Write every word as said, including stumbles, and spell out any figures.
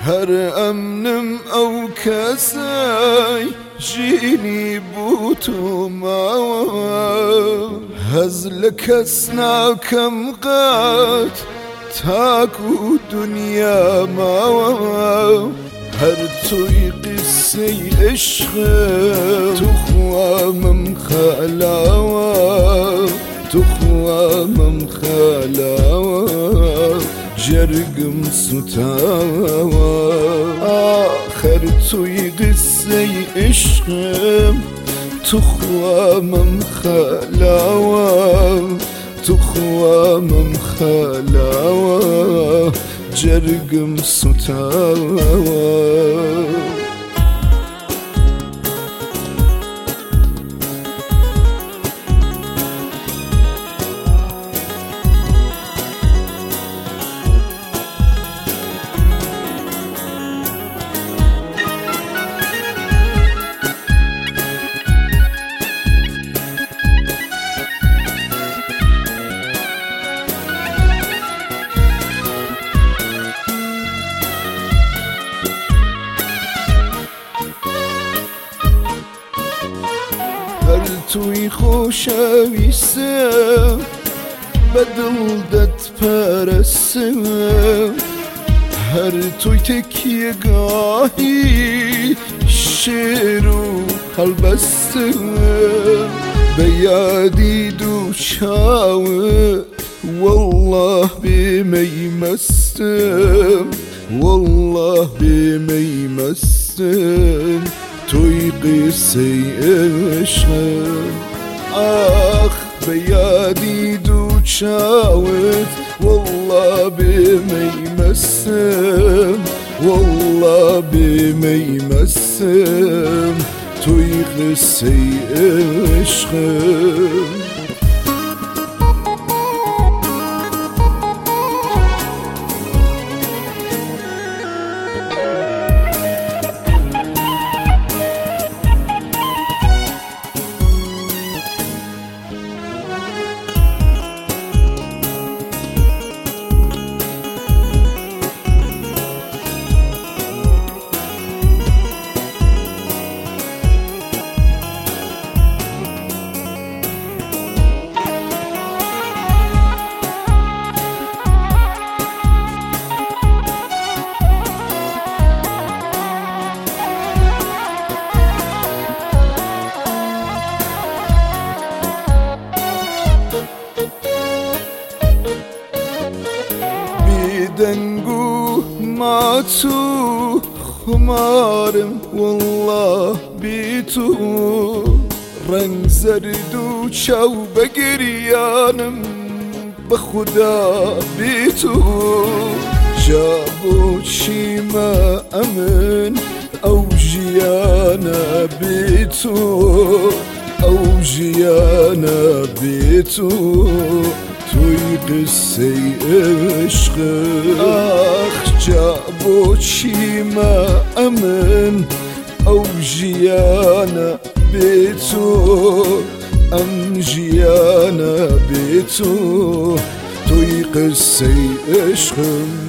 هر امنم او کسی جینی بوتو ماوا هزل کس ناکم قد تاکو دنیا ماوا هر توی قصه عشق تو خوامم خلاوا تو خوامم خلاوا جرقم ستاوا آخر توی قصه عشقم تو خوامم خلاوا تو خوامم خلاوا جرقم ستاوا هر توی خوشویستم بدل دت پرستم هر توی تکیه گاهی شعر و قلبستم به یادی دو چاوت والله بمی مستم والله بمی مستم توی قصه عشقم آخ به یادی دو چاوت والله بمی مستم والله بمی مستم توی قصه عشقم دنگو ما تو خمارم والله بی تو رنگ زرد و چاو بگریانم به خدا بی تو جابو چیما امن او جیانا بی تو او جیانا بی تو توی قصه عشق آخ جابو چیما امن او جیانا بی تو ام جیانا بی تو توی قصه عشقم